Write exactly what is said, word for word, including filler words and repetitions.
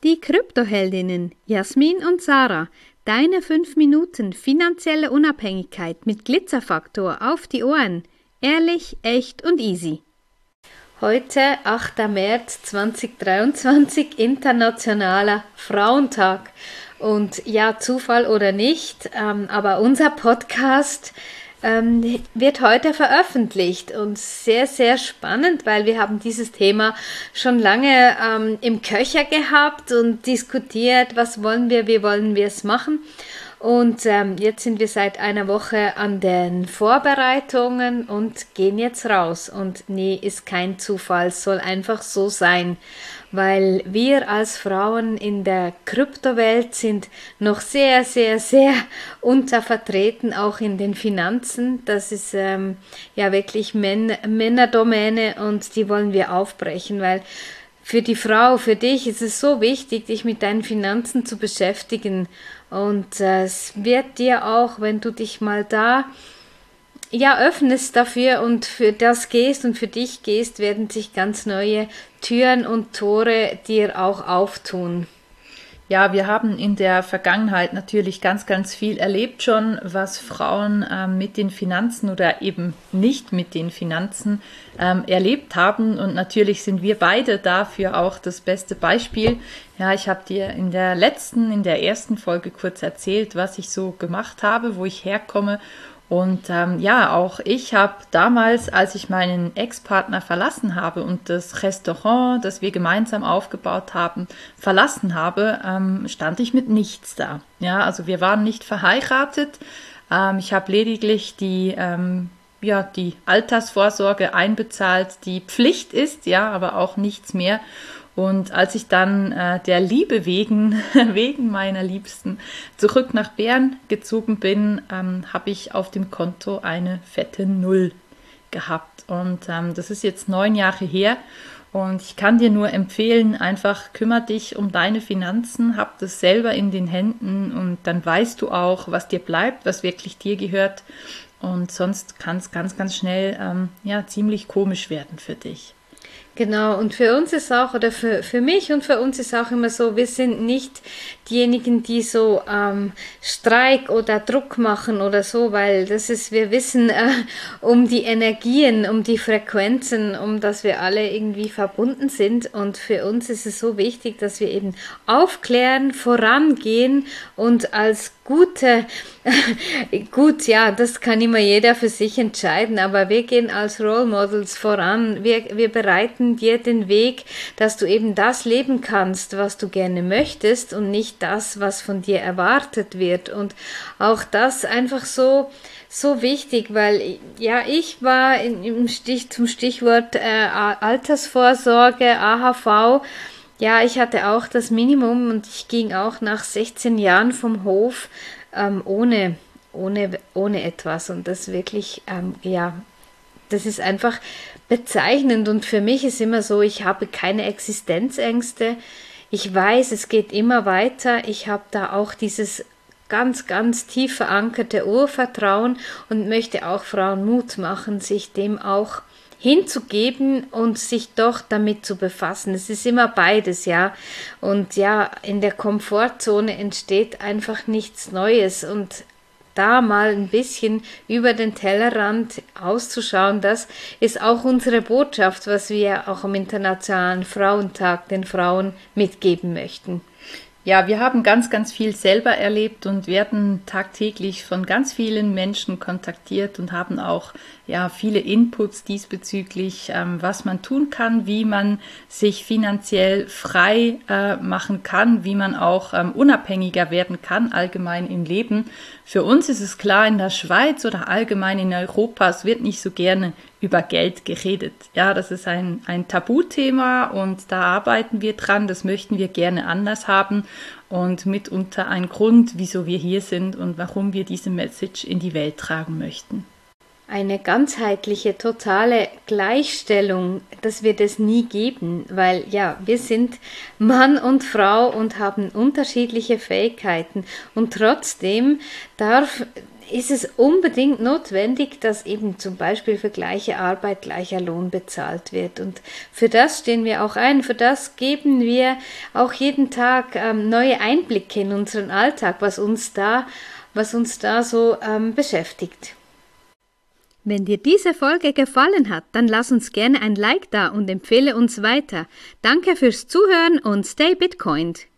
Die Kryptoheldinnen Jasmin und Sarah, deine fünf Minuten finanzielle Unabhängigkeit mit Glitzerfaktor auf die Ohren. Ehrlich, echt und easy. Heute, achter März zweitausenddreiundzwanzig, Internationaler Frauentag. Und ja, Zufall oder nicht, ähm, aber unser Podcast ähm, wird heute veröffentlicht und sehr, sehr spannend, weil wir haben dieses Thema schon lange ähm, im Köcher gehabt und diskutiert, was wollen wir, wie wollen wir es machen. Und ähm, jetzt sind wir seit einer Woche an den Vorbereitungen und gehen jetzt raus. Und nee, ist kein Zufall, es soll einfach so sein, weil wir als Frauen in der Kryptowelt sind noch sehr, sehr, sehr untervertreten, auch in den Finanzen. Das ist ähm, ja wirklich Män- Männerdomäne und die wollen wir aufbrechen, weil für die Frau, für dich ist es so wichtig, dich mit deinen Finanzen zu beschäftigen. Und äh, es wird dir auch, wenn du dich mal da ja öffnest dafür und für das gehst und für dich gehst, werden sich ganz neue Türen und Tore dir auch auftun. Ja, wir haben in der Vergangenheit natürlich ganz, ganz viel erlebt schon, was Frauen ähm, mit den Finanzen oder eben nicht mit den Finanzen ähm, erlebt haben. Und natürlich sind wir beide dafür auch das beste Beispiel. Ja, ich habe dir in der letzten, in der ersten Folge kurz erzählt, was ich so gemacht habe, wo ich herkomme. Und ähm, ja, auch ich habe damals, als ich meinen Ex-Partner verlassen habe und das Restaurant, das wir gemeinsam aufgebaut haben, verlassen habe, ähm, stand ich mit nichts da. Ja, also wir waren nicht verheiratet. Ähm, ich habe lediglich die, ähm, ja, die Altersvorsorge einbezahlt, die Pflicht ist, ja, aber auch nichts mehr. Und als ich dann äh, der Liebe wegen, wegen meiner Liebsten zurück nach Bern gezogen bin, ähm, habe ich auf dem Konto eine fette Null gehabt. Und ähm, das ist jetzt neun Jahre her. Und ich kann dir nur empfehlen, einfach kümmere dich um deine Finanzen, hab das selber in den Händen und dann weißt du auch, was dir bleibt, was wirklich dir gehört. Und sonst kann es ganz, ganz schnell ähm, ja, ziemlich komisch werden für dich. Genau, und für uns ist auch, oder für, für mich und für uns ist auch immer so, wir sind nicht diejenigen, die so ähm, Streik oder Druck machen oder so, weil das ist, wir wissen äh, um die Energien, um die Frequenzen, um dass wir alle irgendwie verbunden sind und für uns ist es so wichtig, dass wir eben aufklären, vorangehen und als gute, gut, ja, das kann immer jeder für sich entscheiden, aber wir gehen als Role Models voran, wir, wir bereiten dir den Weg, dass du eben das leben kannst, was du gerne möchtest und nicht das, was von dir erwartet wird und auch das einfach so so wichtig, weil ja, ich war in, im Stich, zum Stichwort äh, Altersvorsorge, A H V. Ja, ich hatte auch das Minimum und ich ging auch nach sechzehn Jahren vom Hof ähm, ohne, ohne, ohne etwas. Und das wirklich, ähm, ja, das ist einfach bezeichnend. Und für mich ist immer so, ich habe keine Existenzängste. Ich weiß, es geht immer weiter. Ich habe da auch dieses ganz, ganz tief verankerte Urvertrauen und möchte auch Frauen Mut machen, sich dem auch hinzugeben und sich doch damit zu befassen. Es ist immer beides, ja. Und ja, in der Komfortzone entsteht einfach nichts Neues und da mal ein bisschen über den Tellerrand auszuschauen, das ist auch unsere Botschaft, was wir auch am Internationalen Frauentag den Frauen mitgeben möchten. Ja, wir haben ganz, ganz viel selber erlebt und werden tagtäglich von ganz vielen Menschen kontaktiert und haben auch ja viele Inputs diesbezüglich, ähm, was man tun kann, wie man sich finanziell frei äh, machen kann, wie man auch ähm, unabhängiger werden kann, allgemein im Leben. Für uns ist es klar, in der Schweiz oder allgemein in Europa, es wird nicht so gerne über Geld geredet. Ja, das ist ein, ein Tabuthema und da arbeiten wir dran, das möchten wir gerne anders haben und mitunter ein Grund, wieso wir hier sind und warum wir diese Message in die Welt tragen möchten. Eine ganzheitliche, totale Gleichstellung, das wird es nie geben, weil ja, wir sind Mann und Frau und haben unterschiedliche Fähigkeiten und trotzdem darf ist es unbedingt notwendig, dass eben zum Beispiel für gleiche Arbeit gleicher Lohn bezahlt wird. Und für das stehen wir auch ein, für das geben wir auch jeden Tag ähm, neue Einblicke in unseren Alltag, was uns da, was uns da so ähm, beschäftigt. Wenn dir diese Folge gefallen hat, dann lass uns gerne ein Like da und empfehle uns weiter. Danke fürs Zuhören und stay Bitcoined!